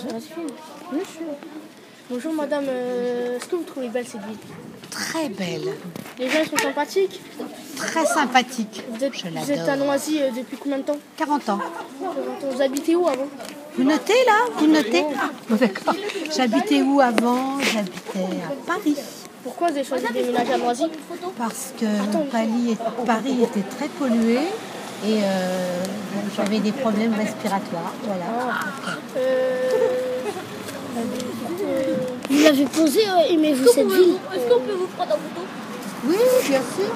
Vas-y, filme. Bonjour madame, est-ce que vous trouvez belle cette ville? Très belle, Les gens ils sont sympathiques. très sympathique. Vous êtes à Noisy depuis combien de temps? 40 ans. Vous habitez où avant? Vous notez là? Vous notez? Ah, d'accord. J'habitais où avant? J'habitais à Paris. Pourquoi vous avez choisi de déménager à Noisy? Parce que Paris était très pollué et j'avais des problèmes respiratoires. Voilà. Vous l'avez posé, aimez-vous cette ville? Est-ce qu'on peut vous prendre en photo? Oui, bien sûr.